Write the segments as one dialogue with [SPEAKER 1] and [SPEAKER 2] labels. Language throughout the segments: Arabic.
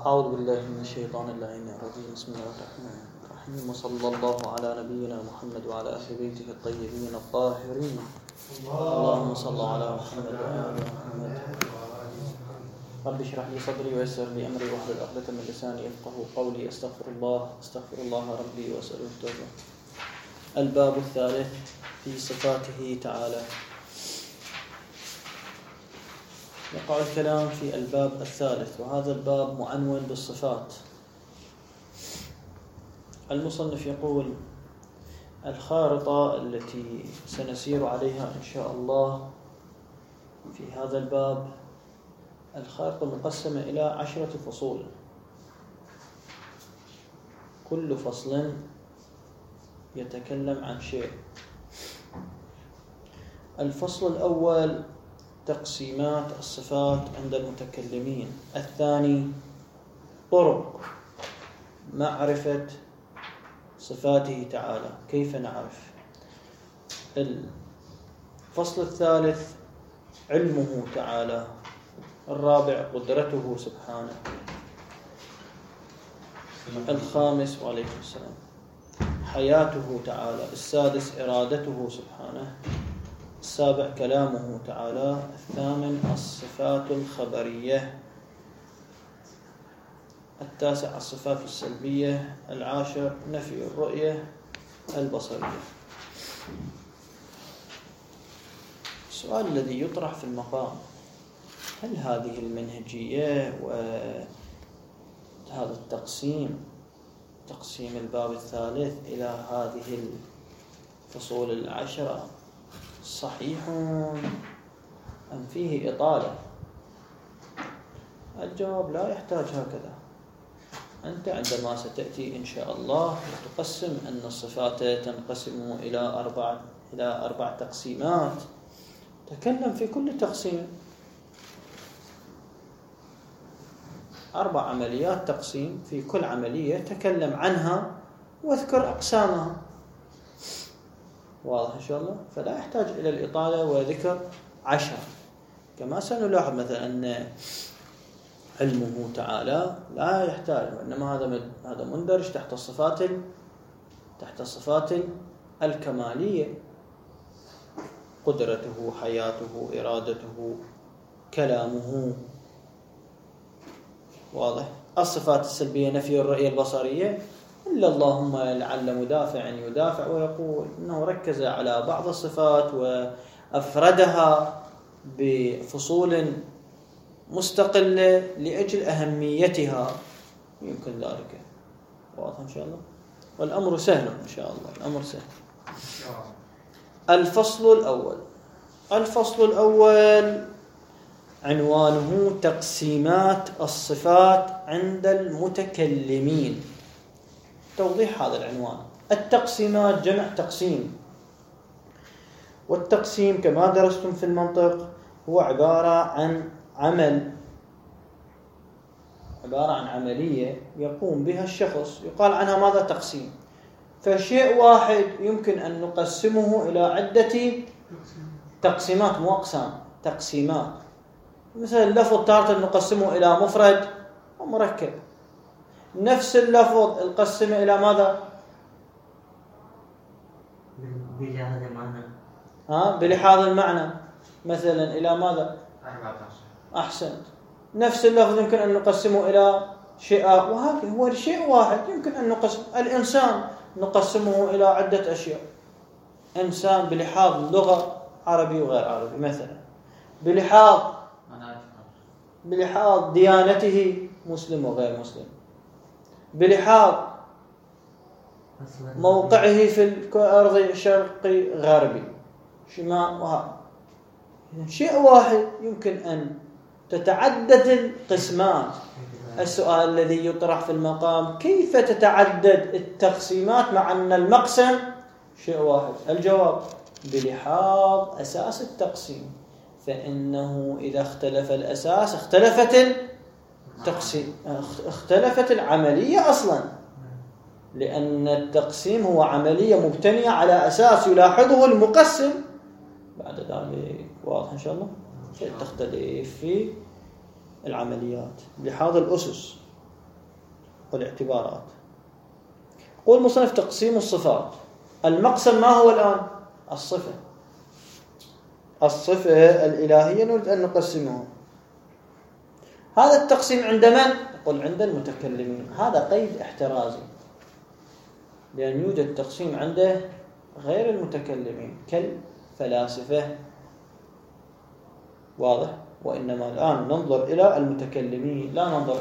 [SPEAKER 1] أعوذ بالله من الشيطان اللعين الرجيم. بسم الله الرحمن الرحيم، وصلى الله على نبينا محمد وعلى أهل بيته الطيبين الطاهرين. اللهم صل على محمد وآل محمد. رب اشرح لي صدري ويسر لي أمري واحلل عقدة من لساني يفقهوا قولي. أستغفر الله ربي وأسأله التوبة. الباب الثالث في صفاته تعالى. يقع الكلام في الباب الثالث، وهذا الباب معنون بالصفات. المصنف يقول: الخارطة التي سنسير عليها إن شاء الله في هذا الباب، الخارطة مقسمة إلى 10 فصول، كل فصل يتكلم عن شيء. الفصل الأول تقسيمات الصفات عند المتكلمين. الثاني طرق معرفة صفاته تعالى، كيف نعرف. الفصل الثالث علمه تعالى. الرابع قدرته سبحانه. الخامس وعليكم السلام حياته تعالى. السادس إرادته سبحانه. السابع كلامه تعالى. الثامن الصفات الخبرية. التاسع الصفات السلبية. العاشر نفي الرؤية البصرية. السؤال الذي يطرح في المقام: هل هذه المنهجية وهذا تقسيم الباب الثالث إلى هذه الفصول 10 صحيح أم فيه إطالة؟ الجواب: لا يحتاج هكذا. أنت عندما ستأتي إن شاء الله وتقسم أن الصفات تنقسم إلى 4 تقسيمات، تكلم في كل تقسيم 4 عمليات تقسيم، في كل عملية تكلم عنها واذكر أقسامها. واضح إن شاء الله؟ فلا يحتاج إلى الإطالة وذكر 10. كما سنلاحظ مثلا أن علمه تعالى لا يحتاج، وإنما هذا مندرج تحت الصفات الكمالية: قدرته، حياته، إرادته، كلامه. واضح. الصفات السلبية نفي الرؤية البصرية، إلا اللهم لعل مدافع يدافع ويقول إنه ركز على بعض الصفات وأفردها بفصول مستقلة لأجل أهميتها، يمكن ذلك. واضح إن شاء الله؟ والأمر سهل إن شاء الله، الأمر سهل. الفصل الأول عنوانه تقسيمات الصفات عند المتكلمين. توضيح هذا العنوان: التقسيمات جمع تقسيم، والتقسيم كما درستم في المنطق هو عبارة عن عملية يقوم بها الشخص، يقال عنها ماذا؟ تقسيم. فشيء واحد يمكن أن نقسمه إلى عدة تقسيمات، مو أقسام، تقسيمات. مثل اللفظ تارة نقسمه إلى مفرد ومركب. نفس اللفظ القسمه إلى ماذا؟
[SPEAKER 2] بلحاظ المعنى.
[SPEAKER 1] بلحاظ المعنى. مثلا إلى ماذا؟
[SPEAKER 2] 14.
[SPEAKER 1] أحسنت. نفس اللفظ يمكن أن نقسمه إلى شيء، وهكذا هو شيء واحد يمكن أن نقسم. الإنسان نقسمه إلى عدة أشياء: إنسان بلحاظ لغة، عربي وغير عربي مثلا، بلحاظ ديانته، مسلم وغير مسلم، بلحاظ موقعه في الأرض الشرقي غربي شمال، وهذا شيء واحد يمكن أن تتعدد القسمات. السؤال الذي يطرح في المقام: كيف تتعدد التقسيمات مع أن المقسم شيء واحد؟ الجواب: بلحاظ أساس التقسيم، فإنه إذا اختلف الأساس اختلفت العملية أصلا، لأن التقسيم هو عملية مبتنية على أساس يلاحظه المقسم بعد ذلك. واضح إن شاء الله؟ تختلف في العمليات بهذا الأسس. والاعتبارات. قول مصنف تقسيم الصفات. المقسم ما هو الآن؟ الصفة الإلهية نريد أن نقسمها. هذا التقسيم عند من؟ قل عند المتكلمين. هذا قيد احترازي، لأن يوجد تقسيم عنده غير المتكلمين كالفلاسفة. واضح؟ وإنما الآن ننظر إلى المتكلمين، لا ننظر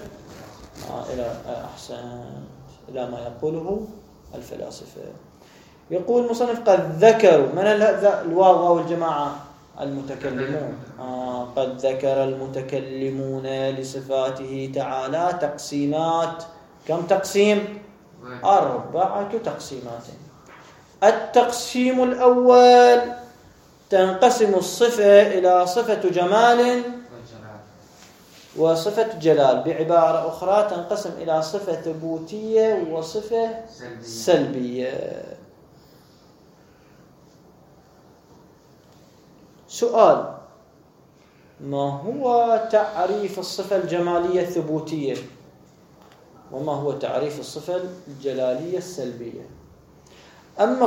[SPEAKER 1] إلى ما يقوله الفلاسفة. يقول مصنف قد ذكروا، من الواو أو الجماعة؟ المتكلمون. قد ذكر المتكلمون لصفاته تعالى تقسيمات. كم تقسيم؟ 4 تقسيمات. التقسيم الأول: تنقسم الصفة إلى صفة جمال وصفة جلال. بعبارة أخرى تنقسم إلى صفة ثبوتية وصفة سلبية. سؤال: ما هو تعريف الصفة الجمالية الثبوتية؟ وما هو تعريف الصفة الجلالية السلبية؟ أما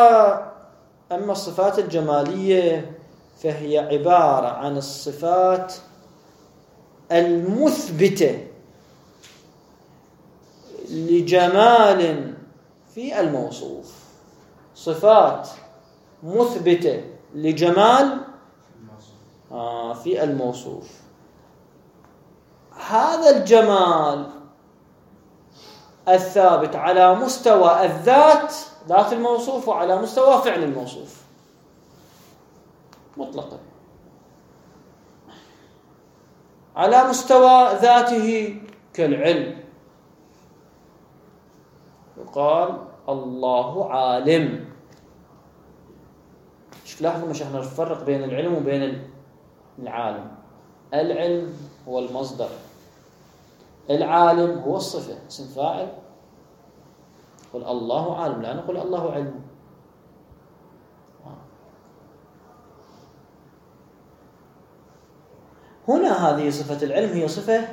[SPEAKER 1] الصفات الجمالية فهي عبارة عن الصفات المثبتة لجمال في الموصوف. صفات مثبتة لجمال في الموصوف. هذا الجمال الثابت على مستوى الذات، ذات الموصوف، وعلى مستوى فعل الموصوف مطلقا. على مستوى ذاته كالعلم، يقال الله عالم. شوف لاحظوا مش احنا نفرق بين العلم وبين العالم. العلم هو المصدر، العالم هو الصفة، اسم فاعل. قل الله عالم، لا نقول الله علم. هنا هذه صفة العلم هي صفة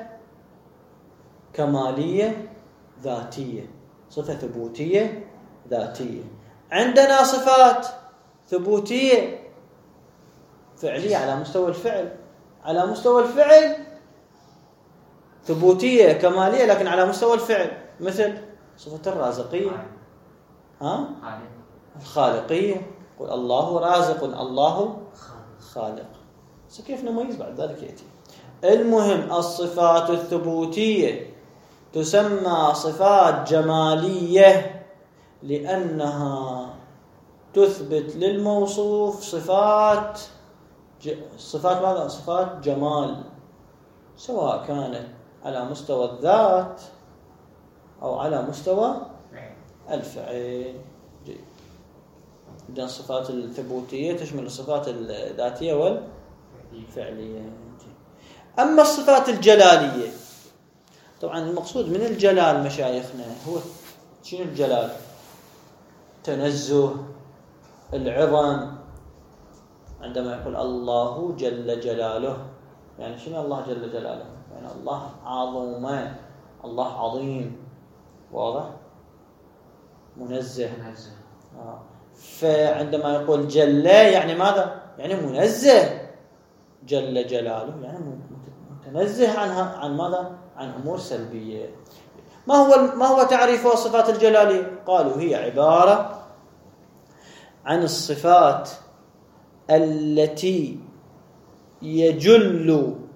[SPEAKER 1] كمالية ذاتية، صفة ثبوتية ذاتية. عندنا صفات ثبوتية فعلية على مستوى الفعل، على مستوى الفعل ثبوتية كمالية لكن على مستوى الفعل، مثل صفة الرازقية، الخالقية. قل الله رازق، الله خالق. كيف نميز بعد ذلك يأتي. المهم الصفات الثبوتية تسمى صفات جمالية لأنها تثبت للموصوف صفات ماذا؟ صفات جمال، سواء كانت على مستوى الذات أو على مستوى الفعل. إذن الصفات الثبوتية تشمل الصفات الذاتية والفعلية. أما الصفات الجلالية، طبعا المقصود من الجلال مشايخنا هو شنو الجلال؟ تنزه، العظم. عندما يقول الله جل جلاله، يعني شنو الله جل جلاله؟ يعني الله عظيم، الله عظيم. واضح؟ منزه. فعندما يقول جل يعني ماذا؟ يعني منزه. جل جلاله يعني متنزه عن ماذا؟ عن أمور سلبية. ما هو تعريف الصفات الجلالية؟ قالوا هي عبارة عن الصفات التي يجل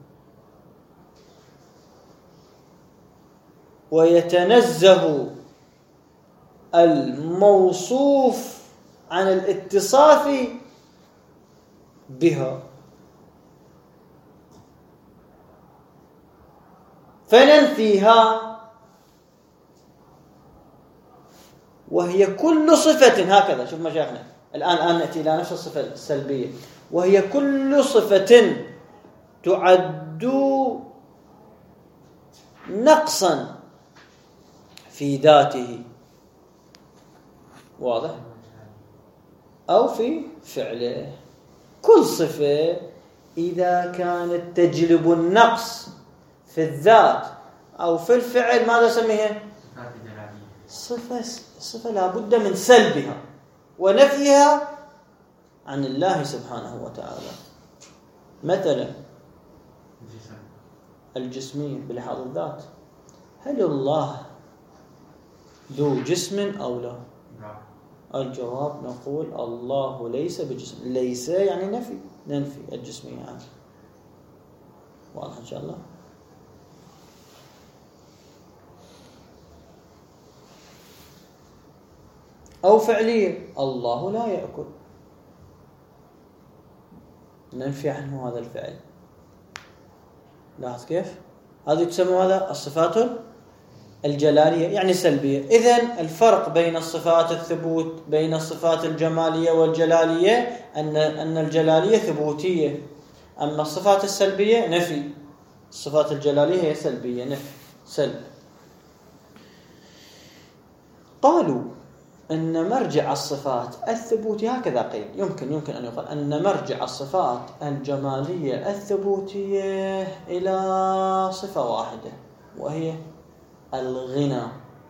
[SPEAKER 1] ويتنزه الموصوف عن الاتصاف بها، فننفيها. وهي كل صفة، هكذا شوف مشايخنا الآن نأتي إلى نفس الصفة السلبية، وهي كل صفة تعد نقصا في ذاته، واضح، أو في فعله. كل صفة إذا كانت تجلب النقص في الذات أو في الفعل ماذا سميها؟ صفة لا بد من سلبها ونفيها عن الله سبحانه وتعالى. مثلا الجسمية بلحاظ الذات، هل الله ذو جسم أو لا؟ الجواب نقول الله ليس بجسم. ليس يعني ننفي الجسمية عنه. واضح إن شاء الله. أو فعلية، الله لا يأكل، ننفي عنه هذا الفعل. لاحظ كيف؟ هذه تسمى هذا الصفات الجلالية يعني سلبية. إذن الفرق بين الصفات الثبوت بين الصفات الجمالية والجلالية أن الجلالية ثبوتية، أما الصفات السلبية نفي. الصفات الجلالية هي سلبية، نفي سلب. قالوا أن مرجع الصفات الثبوتية هكذا قيل، يمكن أن يقال أن مرجع الصفات الجمالية الثبوتية إلى صفة واحدة وهي الغنى.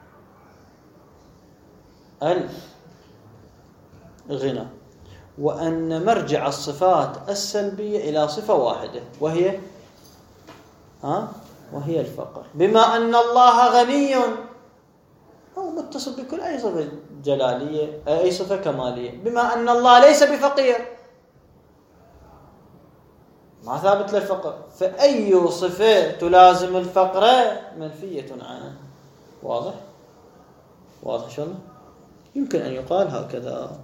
[SPEAKER 1] وأن مرجع الصفات السلبية إلى صفة واحدة وهي الفقر، بما أن الله غني هو متصل بكل أي صفة جلالية أي صفة كمالية، بما أن الله ليس بفقير ما ثابت للفقر، فأي صفة تلازم الفقر منفية عنه. واضح إن شاء الله. يمكن أن يقال هكذا.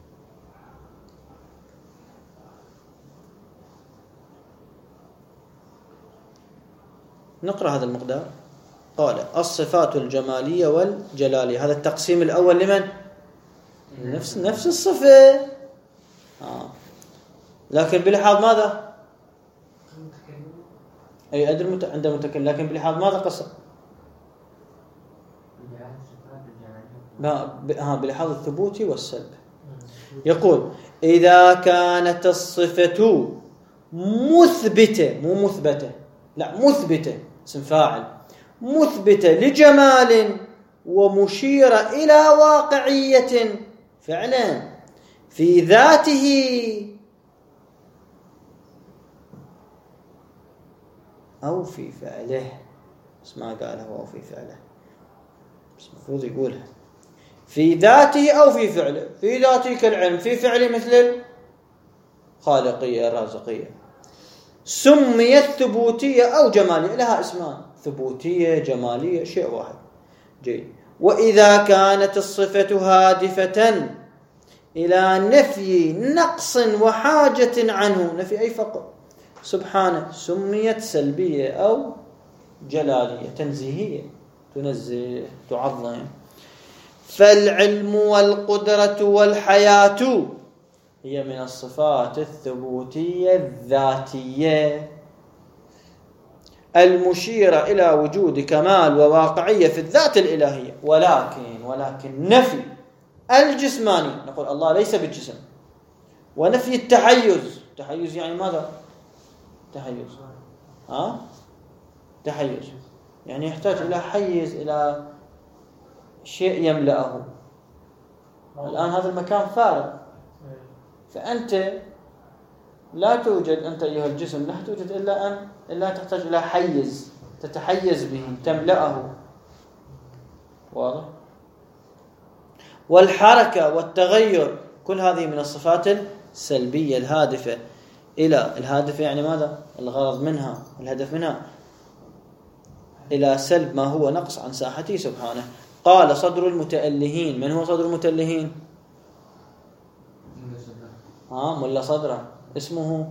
[SPEAKER 1] نقرأ هذا المقدار. قال الصفات الجمالية والجلالية، هذا التقسيم الأول لمن؟ نفس الصفة لكن بلحاظ ماذا؟ أي أدري عند متكلم، لكن بلحاظ ماذا قسم؟ بلحاظ الثبوت والسلب. يقول إذا كانت الصفة مثبتة، مو مثبتة، لا مثبتة اسم فاعل، مثبتة لجمال ومشيرة إلى واقعية فعلا في ذاته أو في فعله، بس ما قاله أو في فعله، بس المفروض يقولها في ذاته أو في فعله. في ذاته كالعلم، في فعله مثل الخالقية الرازقية. سميت ثبوتية أو جمالية، لها اسمان، ثبوتية جمالية، شيء واحد. جيد. وإذا كانت الصفة هادفة إلى نفي نقص وحاجة عنه، نفي أي فقر سبحانه، سميت سلبية أو جلالية تنزيهية، تنزه تعظم. فالعلم والقدرة والحياة هي من الصفات الثبوتية الذاتية المشيرة إلى وجود كمال وواقعية في الذات الإلهية. ولكن نفي الجسماني، نقول الله ليس بالجسم، ونفي التحيز يعني ماذا؟ تحيز يعني يحتاج إلى حيز، إلى شيء يملأه. الآن هذا المكان فارغ، فأنت لا توجد، أنت أيها الجسم لا توجد إلا تحتاج إلى حيز تتحيز به، تملأه. واضح؟ والحركة والتغير كل هذه من الصفات السلبية الهادفة يعني ماذا؟ الغرض منها، الهدف منها إلى سلب ما هو نقص عن ساحته سبحانه. قال صدر المتألهين. من هو صدر المتألهين؟ ملا صدره. اسمه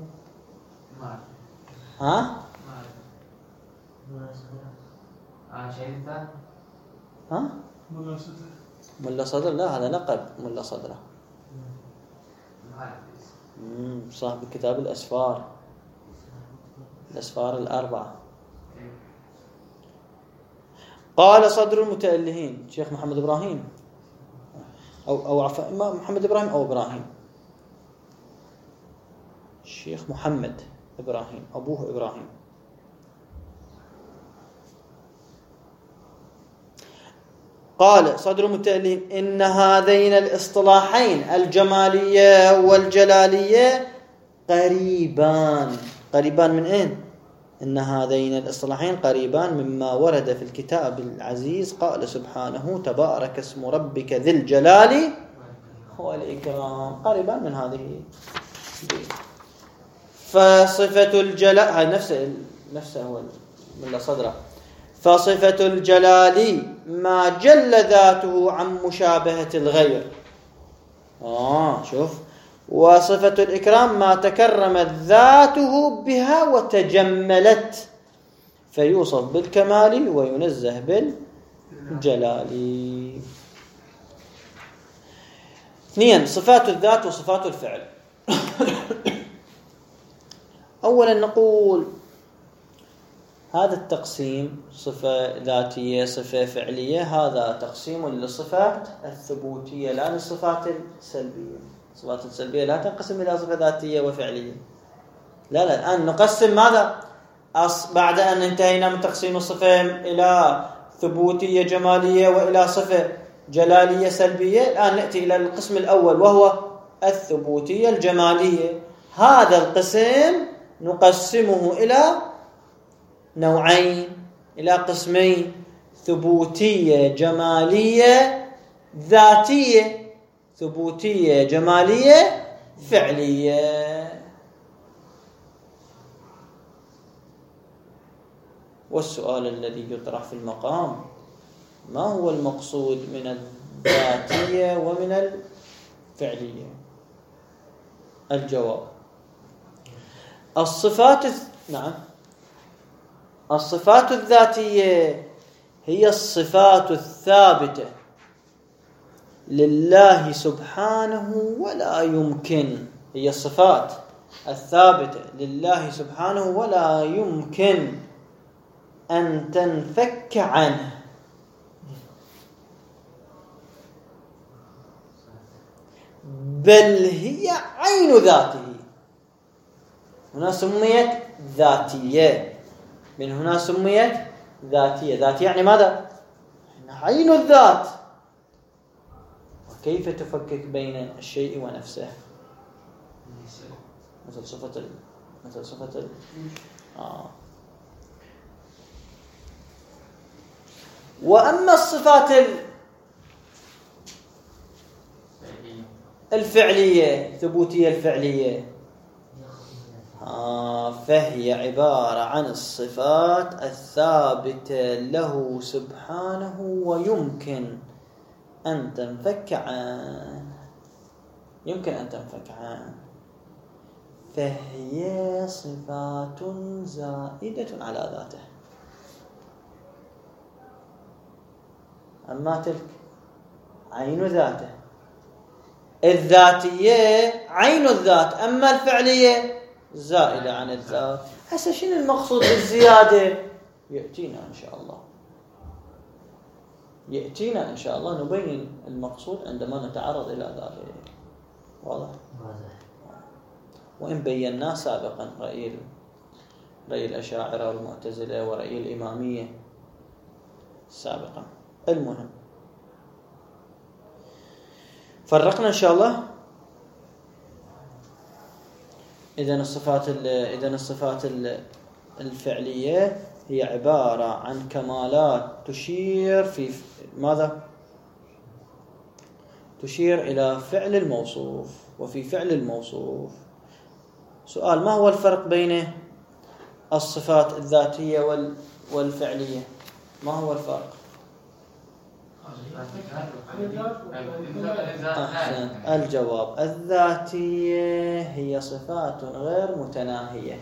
[SPEAKER 1] ملا صدر. لا، هذا لقب ملا صدره، صاحب كتاب الأسفار الأربعة. قال صدر المتألهين شيخ محمد إبراهيم أو محمد إبراهيم أو إبراهيم، الشيخ محمد إبراهيم، أبوه إبراهيم. قال صدر متألين إن هذين الاصطلاحين الجمالية والجلالية قريبان. قريبان من أين؟ إن هذين الاصطلاحين قريبان مما ورد في الكتاب العزيز. قال سبحانه تبارك اسم ربك ذي الجلال والإكرام. قريبان من هذه. فصفة الجلال هذا نفسه هو من صدره. فصفة الجلال ما جل ذاته عن مشابهة الغير. شوف. وصفة الإكرام ما تكرمت ذاته بها وتجملت، فيوصف بالكمال وينزه بالجلال. 2 صفات الذات وصفات الفعل. أولا نقول هذا التقسيم صفة ذاتية صفة فعلية، هذا تقسيم للصفات الثبوتية لا للصفات السلبية. الصفات السلبية لا تنقسم إلى صفة ذاتية وفعلية. لا الآن نقسم ماذا؟ بعد أن انتهينا من تقسيم الصفة إلى ثبوتية جمالية وإلى صفة جلالية سلبية، الآن نأتي إلى القسم الأول وهو الثبوتية الجمالية. هذا القسم نقسمه إلى نوعين، إلى قسمين: ثبوتية جمالية ذاتية، ثبوتية جمالية فعلية. والسؤال الذي يطرح في المقام: ما هو المقصود من الذاتية ومن الفعلية؟ الجواب: الصفات الذاتية هي الصفات الثابتة لله سبحانه ولا يمكن، هي الصفات الثابتة لله سبحانه ولا يمكن أن تنفك عنه، بل هي عين ذاته. هنا سميت ذاتية، من هنا سميت ذاتية. ذاتية يعني ماذا؟ عين الذات. وكيف تفكك بين الشيء ونفسه؟ مثل صفة وأما الصفات الفعلية ثبوتية الفعلية فهي عبارة عن الصفات الثابتة له سبحانه ويمكن أن تنفك عنه، يمكن أن تنفك عنه، فهي صفات زائدة على ذاته. أما تلك عين ذاته. الذاتية عين الذات، أما الفعلية زائدة عن الذات. هسه شنو المقصود بالزيادة؟ يأتينا إن شاء الله نبين المقصود عندما نتعرض إلى ذلك. واضح؟ وإن بيناه سابقا رأي الأشاعرة والمعتزلة ورأي الإمامية سابقا. المهم فرقنا إن شاء الله. إذن الصفات الفعلية هي عبارة عن كمالات تشير في ماذا؟ تشير إلى فعل الموصوف. وفي فعل الموصوف سؤال: ما هو الفرق بين الصفات الذاتية والفعلية؟ ما هو الفرق؟ الجواب: الذاتية هي صفات غير متناهية،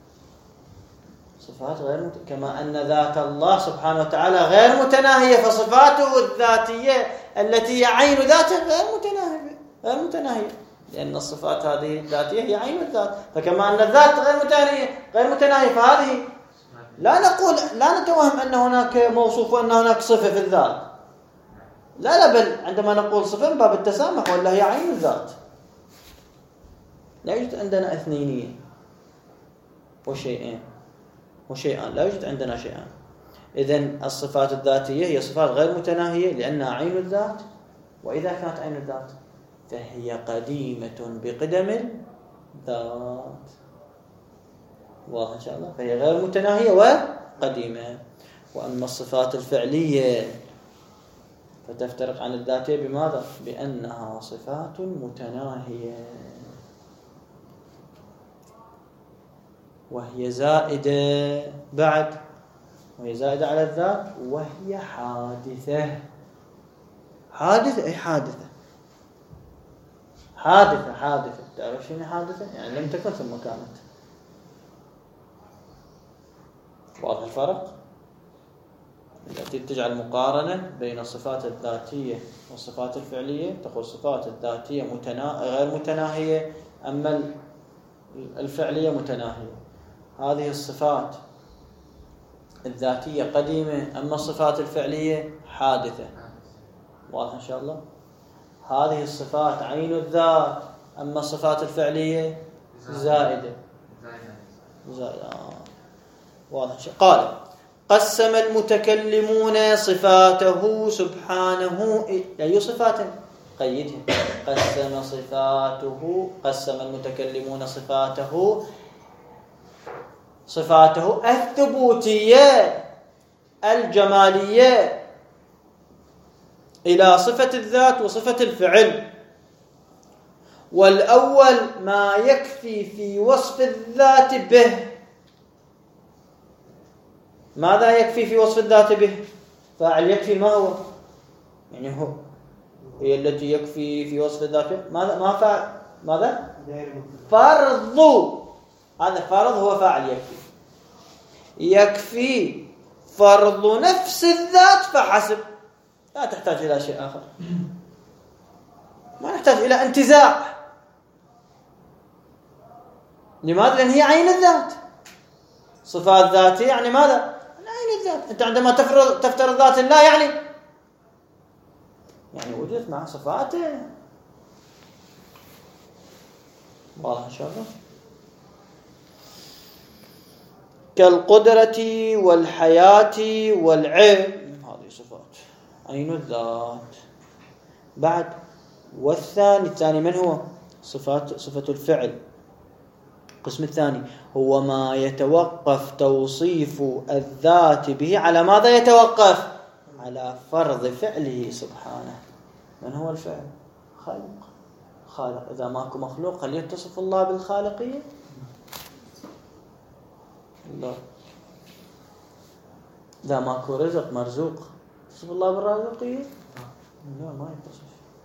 [SPEAKER 1] صفات غير كما أن ذات الله سبحانه وتعالى غير متناهية، فصفاته الذاتية التي هي عين ذاته غير متناهية، لأن الصفات هذه الذاتية هي عين الذات. فكما أن الذات غير متناهية فهذه لا نتوهم أن هناك موصوف وأن هناك صفة في الذات. لا بل عندما نقول صفة من باب التسامح، ولا هي عين الذات. لا يوجد عندنا اثنينية وشيئان، لا يوجد عندنا شيئان. إذن الصفات الذاتية هي صفات غير متناهية لأنها عين الذات، وإذا كانت عين الذات فهي قديمة بقدم الذات. واضح إن شاء الله؟ فهي غير متناهية وقديمة. وأما الصفات الفعلية فتفترق عن الذاتية بماذا؟ بأنها صفات متناهية وهي زائدة بعد، وهي زائدة على الذات، وهي حادثة. حادثة أي حادثة، حادثة. تعرف شنو حادثة؟ يعني لم تكن ثم كانت. واضح الفرق؟ التي تجعل مقارنة بين الصفات الذاتية والصفات الفعلية، تقول الصفات الذاتية غير متناهية، أما الفعلية متناهية. هذه الصفات الذاتية قديمة، أما الصفات الفعلية حادثة. واضح إن شاء الله؟ هذه الصفات عين الذات، أما الصفات الفعلية زائدة. واضح. قال: قسم المتكلمون صفاته سبحانه. أي صفات؟ قيدها. قسم المتكلمون صفاته الثبوتية الجمالية إلى صفة الذات وصفة الفعل. والأول ما يكفي في وصف الذات به. ماذا يكفي في وصف الذات به؟ فاعل يكفي ما هو؟ يعني هي التي يكفي في وصف الذات به. ما فاعل؟ ماذا؟ فرض. هذا فرض هو فاعل يكفي فرض نفس الذات فحسب، لا تحتاج إلى شيء آخر، ما نحتاج إلى انتزاع. لماذا؟ لأن هي عين الذات. صفات ذاتية يعني ماذا؟ عين الذات. أنت عندما تفترض ذات الله يعني وجدت مع صفاته. واضح إن شاء الله؟ كالقدرة والحياة والعلم، هذه صفات عين الذات. بعد الثاني من هو؟ صفة الفعل. القسم الثاني هو ما يتوقف توصيف الذات به على ماذا يتوقف؟ على فرض فعله سبحانه. من هو الفعل؟ خالق. إذا ماكو مخلوق هل يتصف الله بالخالقية؟ لا. إذا ماكو رزق مرزوق يتصف الله بالرازقية؟ لا، ما يتصف.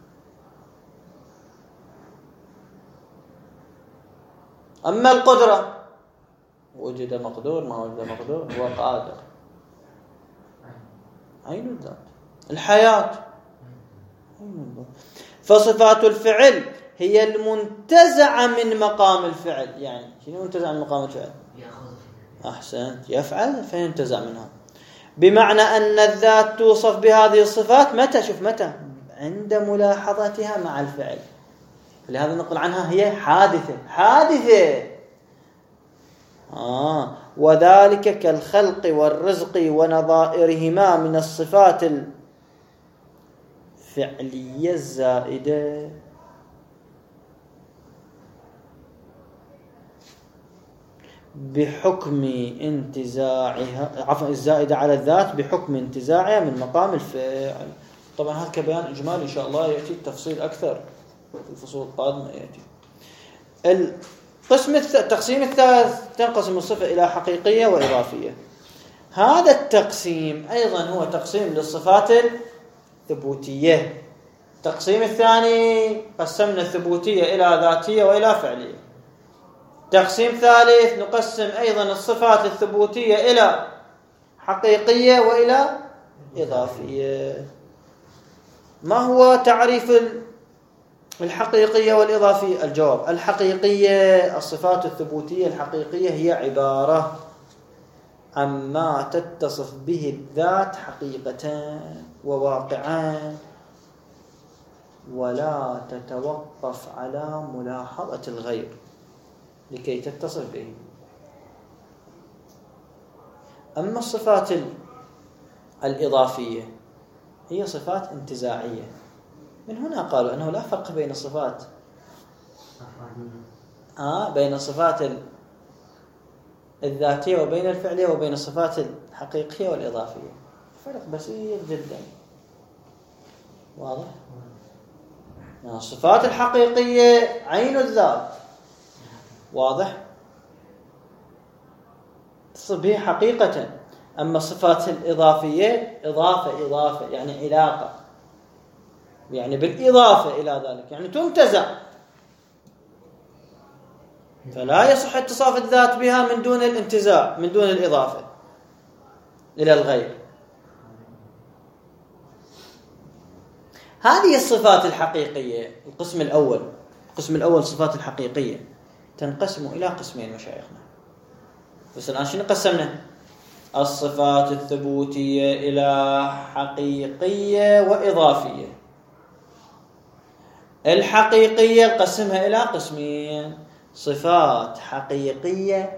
[SPEAKER 1] أما القدرة، وجد مقدور ما وجد مقدور، هو قادر، عين الذات. الحياة عين الذات. فصفات الفعل هي المنتزعة من مقام الفعل. يعني شنو منتزع من مقام الفعل؟ أحسنت، يفعل فينتزع منها. بمعنى أن الذات توصف بهذه الصفات متى؟ شوف متى؟ عند ملاحظتها مع الفعل. لهذا نقول عنها هي حادثة. وذلك كالخلق والرزق ونظائرهما من الصفات الفعلية الزائدة. بحكم انتزاعها، الزائدة على الذات بحكم انتزاعها من مقام الفعل. طبعا هذا كبيان إجمالي، إن شاء الله يأتي التفصيل أكثر في الفصول القادمة. يأتي التقسيم الثالث، تنقسم الصفة إلى حقيقية وإضافية. هذا التقسيم أيضا هو تقسيم للصفات الثبوتية. التقسيم الثاني قسمنا الثبوتية إلى ذاتية وإلى فعلية. تقسيم ثالث نقسم أيضا الصفات الثبوتية إلى حقيقية وإلى إضافية. ما هو تعريف الحقيقية والإضافية؟ الجواب: الحقيقية، الصفات الثبوتية الحقيقية هي عبارة عما تتصف به الذات حقيقة وواقعا، ولا تتوقف على ملاحظة الغير لكي تتصف به. أما الصفات الإضافية هي صفات انتزاعية. من هنا قالوا أنه لا فرق بين الصفات بين الصفات الذاتية وبين الفعلية وبين الصفات الحقيقية والإضافية، فرق بسيط جدا. واضح؟ الصفات الحقيقية عين الذات، واضح؟ تصل به حقيقة. أما الصفات الإضافية إضافة يعني علاقة، يعني بالإضافة إلى ذلك، يعني تنتزع، فلا يصح اتصاف الذات بها من دون الانتزاع، من دون الإضافة إلى الغير. هذه الصفات الحقيقية. القسم الأول الصفات الحقيقية تنقسم إلى قسمين مشايخنا. بس الآن شنو قسمنا؟ الصفات الثبوتية إلى حقيقية وإضافية. الحقيقية قسمها إلى قسمين: صفات حقيقية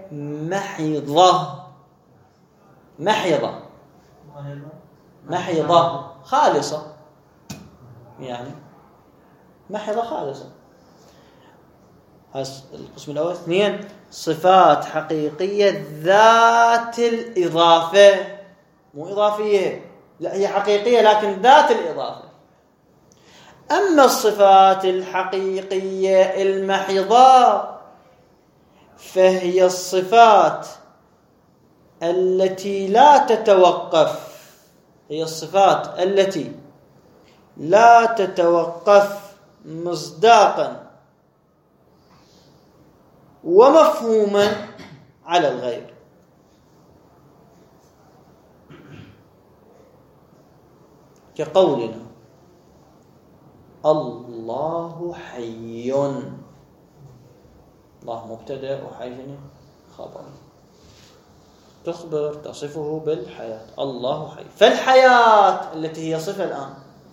[SPEAKER 1] محضة خالصة، يعني محضة خالصة. القسم الأول. 2 صفات حقيقية ذات الإضافة، مو إضافية، لا هي حقيقية لكن ذات الإضافة. أما الصفات الحقيقية المحضة فهي الصفات التي لا تتوقف، هي الصفات التي لا تتوقف مصداقا ومفهوما على الغير. كقولنا الله حي، الله مبتدأ وحي خبر، تخبر تصفه بالحياة، الله حي. فالحياة التي هي صفة الآن،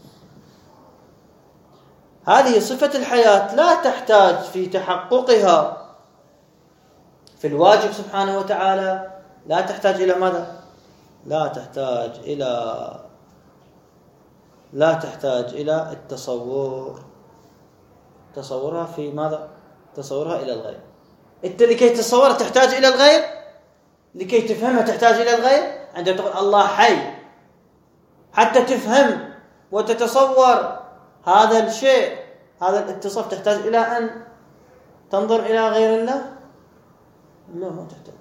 [SPEAKER 1] هذه صفة الحياة لا تحتاج في تحققها في الواجب سبحانه وتعالى، لا تحتاج إلى ماذا؟ لا تحتاج إلى التصور، تصورها في ماذا؟ تصورها إلى الغير. أنت لكي تتصورها تحتاج إلى الغير، لكي تفهمها تحتاج إلى الغير. عندما تقول الله حي، حتى تفهم وتتصور هذا الشيء، هذا الاتصاف، تحتاج إلى أن تنظر إلى غير الله؟ لا، ما تحتاج.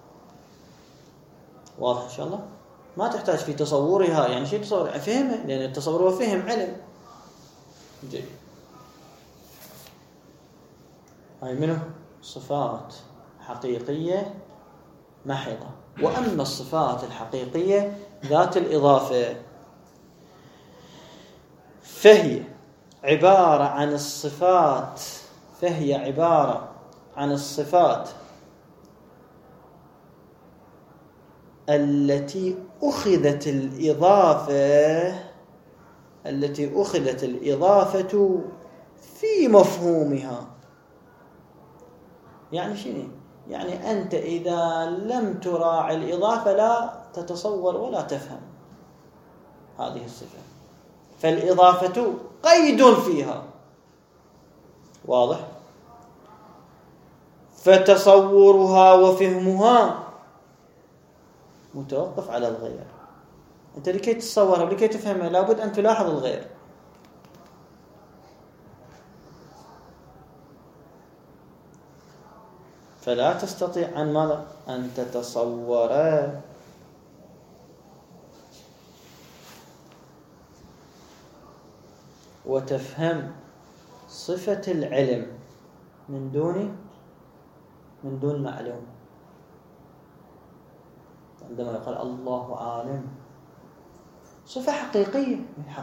[SPEAKER 1] واضح إن شاء الله؟ ما تحتاج في تصورها، يعني شيء تصور فهمه، لأن التصور هو فهم علم. جيد. هاي منه صفات حقيقية محضة. وأما الصفات الحقيقية ذات الإضافة فهي عبارة عن الصفات التي أخذت الإضافة في مفهومها. يعني شنو؟ يعني أنت إذا لم تراعي الإضافة لا تتصور ولا تفهم هذه الصفة، فالإضافة قيد فيها، واضح؟ فتصورها وفهمها متوقف على الغير. أنت لكي تتصورها ولكي تفهمها لابد أن تلاحظ الغير. فلا تستطيع أن ماذا؟ أن تتصور وتفهم صفة العلم من دون معلوم. عندما يقال الله عالم، صفة حقيقية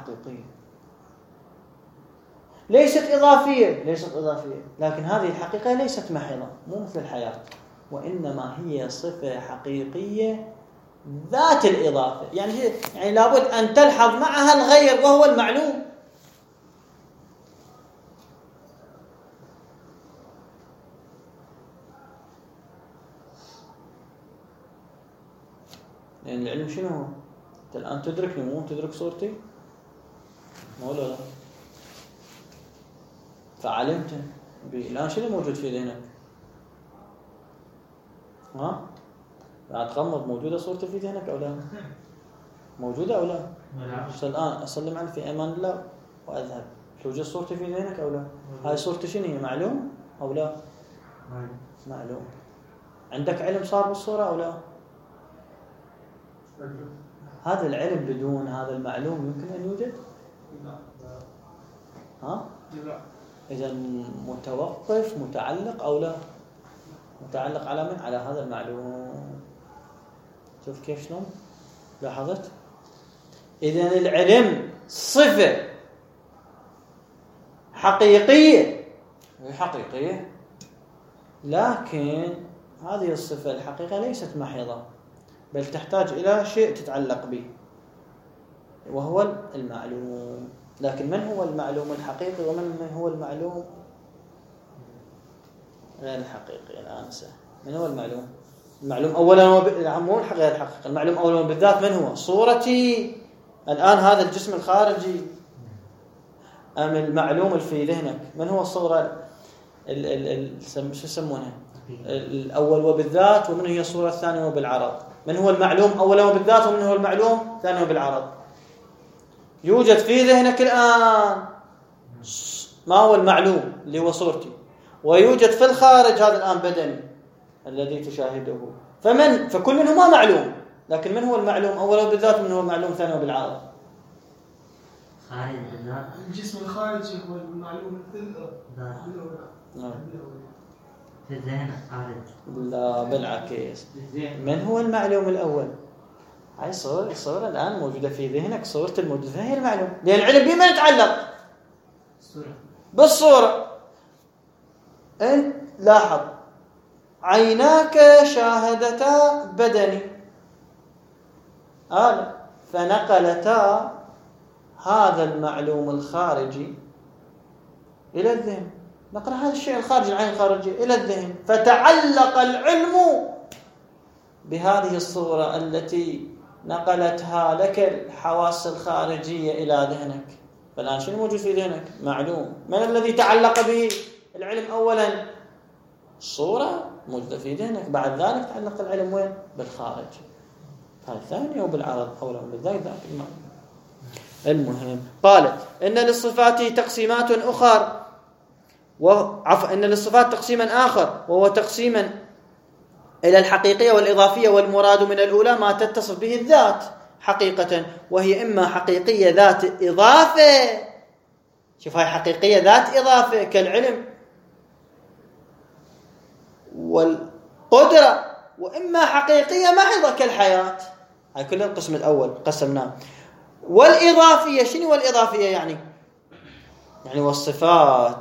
[SPEAKER 1] ليست إضافية، لكن هذه الحقيقة ليست محضة، مو مثل الحياة، وإنما هي صفة حقيقية ذات الإضافة. يعني لابد أن تلحظ معها الغير وهو المعلوم. لأن العلم شنو هو؟ أنت الآن تدركني مو تدرك صورتي؟ مو ولا لا؟ فعلمت الآن شنو موجود في ذهنك؟ ها؟ لا تغمض، موجودة صورتي في ذهنك أو لا؟ موجودة أو لا؟ الآن أسلم عنك في أمان الله وأذهب، توجد صورتي في ذهنك أو لا؟ هاي صورتي شنو هي؟ معلوم أو لا؟ معلوم. عندك علم صار بالصورة أو لا؟ هذا العلم بدون هذا المعلوم يمكن أن يوجد؟ ها؟ إذا متوقف متعلق أو لا؟ متعلق على من؟ على هذا المعلوم. شوف كيف شلون؟ لاحظت؟ إذا العلم صفة حقيقية، هي حقيقية، لكن هذه الصفة الحقيقة ليست محضة، بل تحتاج إلى شيء تتعلق به وهو المعلوم. لكن من هو المعلوم الحقيقي ومن هو المعلوم غير الحقيقي؟ الآن من هو المعلوم؟ المعلوم أولا مو غير الحقيقي، المعلوم أولا بالذات من هو؟ صورتي الآن، هذا الجسم الخارجي، أم المعلوم اللي في ذهنك؟ من هو الصورة شو يسمونها؟ الأول وبالذات، ومن هي الصورة الثانية وبالعرض؟ من هو المعلوم أولا وبالذات، ومن هو المعلوم ثانيا وبالعرض؟ يوجد في ذهنك الآن ما هو المعلوم اللي هو صورتي، ويوجد في الخارج هذا الآن بدني الذي تشاهده. فكل منهما معلوم، لكن من هو المعلوم أولا وبالذات، ومن هو المعلوم ثانيا وبالعرض؟
[SPEAKER 2] خارج الذات،
[SPEAKER 3] الجسم الخارجي هو المعلوم
[SPEAKER 2] في الذهن خارج.
[SPEAKER 1] لا بالعكس، من هو المعلوم الأول؟ هاي الصورة الآن موجودة في ذهنك، صورة الموجودة هي المعلوم، لأن العلم بما يتعلق بالصورة. أنت لاحظ، عيناك شاهدتا بدني فنقلتا هذا المعلوم الخارجي إلى الذهن، نقل هذا الشيء الخارجي، العين الخارجية إلى الذهن، فتعلق العلم بهذه الصورة التي نقلتها لك الحواس الخارجية إلى ذهنك. فالآن شنو موجود في ذهنك؟ معلوم. من الذي تعلق به العلم أولا؟ الصورة موجودة في ذهنك، بعد ذلك تعلق العلم وين؟ بالخارج. هذا الثاني وبالعرض أولا بالذات ذاك المعنى. المهم قالت إن للصفات تقسيمات أخر، إن للصفات تقسيما آخر، وهو تقسيما إلى الحقيقية والإضافية، والمراد من الأولى ما تتصف به الذات حقيقة، وهي إما حقيقية ذات إضافة، شوف هاي حقيقية ذات إضافة كالعلم والقدرة، وإما حقيقية محضة كالحياة. هاي كل القسم الأول قسمناه. والإضافية شنو؟ والإضافية يعني والصفات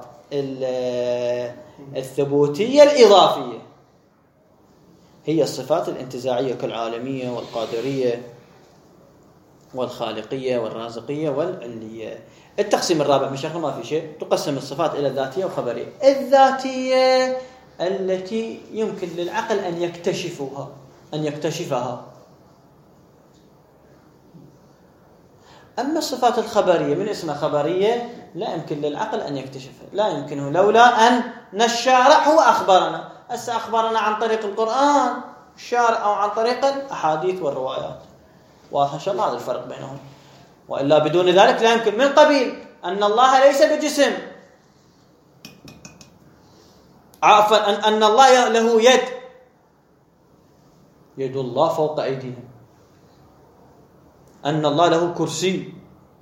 [SPEAKER 1] الثبوتية الإضافية هي الصفات الانتزاعية كالعالمية والقادرية والخالقية والرازقية والعلية. التقسيم الرابع من شرح ما في شيء، تقسم الصفات إلى ذاتية وخبرية. الذاتية التي يمكن للعقل أن يكتشفها. أما الصفات الخبرية من اسمها خبرية لا يمكن للعقل أن يكتشفها، لا يمكنه لولا أن الشارع هو أخبرنا. أخبرنا عن طريق القرآن الشارع أو عن طريق الأحاديث والروايات. واضح إن شاء الله هذا الفرق بينهم، وإلا بدون ذلك لا يمكن. من قبيل أن الله ليس بجسم، عفوا أن الله له يد الله فوق أيديهم، أن الله له كرسي.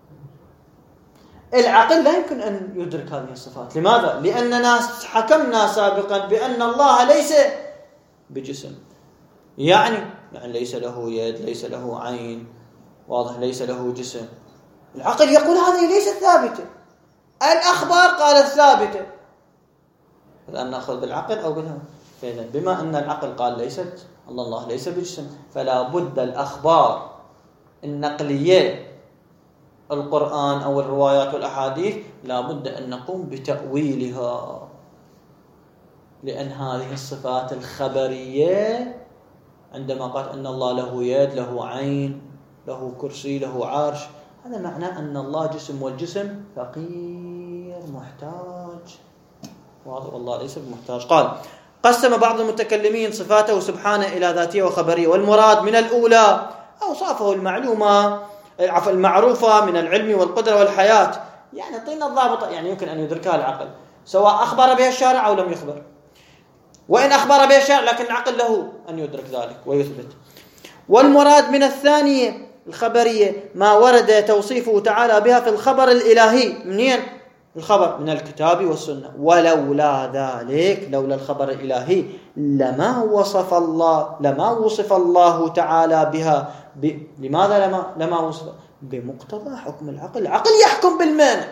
[SPEAKER 1] العقل لا يمكن أن يدرك هذه الصفات. لماذا؟ لأننا حكمنا سابقا بأن الله ليس بجسم، يعني ليس له يد، ليس له عين، واضح، ليس له جسم. العقل يقول هذه ليست ثابتة، الأخبار قالت ثابتة، الآن نأخذ بالعقل أو بالهم. فإذا بما أن العقل قال ليست، الله ليس بجسم، فلا بد الأخبار النقلية القرآن أو الروايات والأحاديث لا بد أن نقوم بتأويلها، لأن هذه الصفات الخبرية عندما قال أن الله له يد، له عين، له كرسي، له عرش، هذا معناه أن الله جسم، والجسم فقير محتاج، والله ليس بمحتاج. قال: قسم بعض المتكلمين صفاته سبحانه إلى ذاتية وخبرية، والمراد من الأولى أوصافه المعروفة من العلم والقدرة والحياة، يعني اعطينا الضابط، يعني يمكن أن يدركها العقل، سواء أخبر بها الشارع أو لم يخبر. وإن أخبر بها الشارع لكن العقل له أن يدرك ذلك ويثبت. والمراد من الثانية الخبرية ما ورد توصيفه تعالى بها في الخبر الإلهي. منين الخبر؟ من الكتاب والسنة. ولولا ذلك، لولا الخبر الإلهي، لما وصف الله تعالى بها لماذا لما وصف؟ بمقتضى حكم العقل. العقل يحكم بالمانع،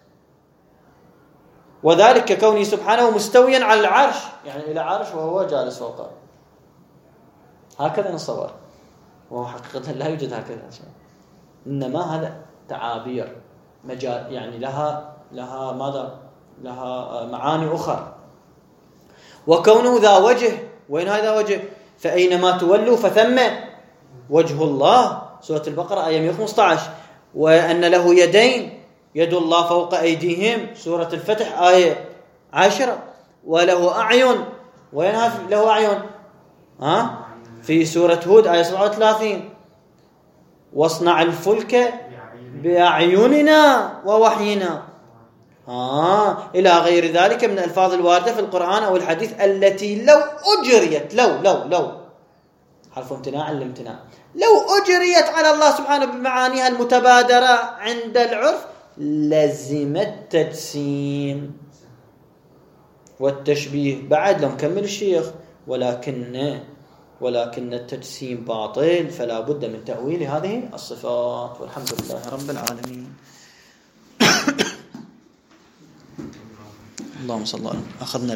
[SPEAKER 1] وذلك كونه سبحانه مستويا على العرش، يعني إلى عرش وهو جالس فوقه، هكذا نصور، وهو حقيقة لا يوجد هكذا شيء، إنما هذا تعابير مجال، يعني لها معاني أخرى. وكونه ذا وجه، وين هذا وجه؟ فأينما تولوا فثم وجه الله، سورة البقرة آية 115. وأن له يدين، يد الله فوق أيديهم، سورة الفتح آية 10. وله أعين، وين له أعين؟ في سورة هود آية 37. واصنع الفلك بأعيننا ووحينا، إلى غير ذلك من الألفاظ الواردة في القرآن أو الحديث التي لو أجريت، لو حرف امتناع الامتناع، لو أجريت على الله سبحانه بمعانيها المتبادرة عند العرف لزم التجسيم والتشبيه. بعد لم كمل الشيخ: ولكن التجسيم باطل، فلا بد من تأويل هذه الصفات. والحمد لله رب العالمين. اللهم صل على أخذنا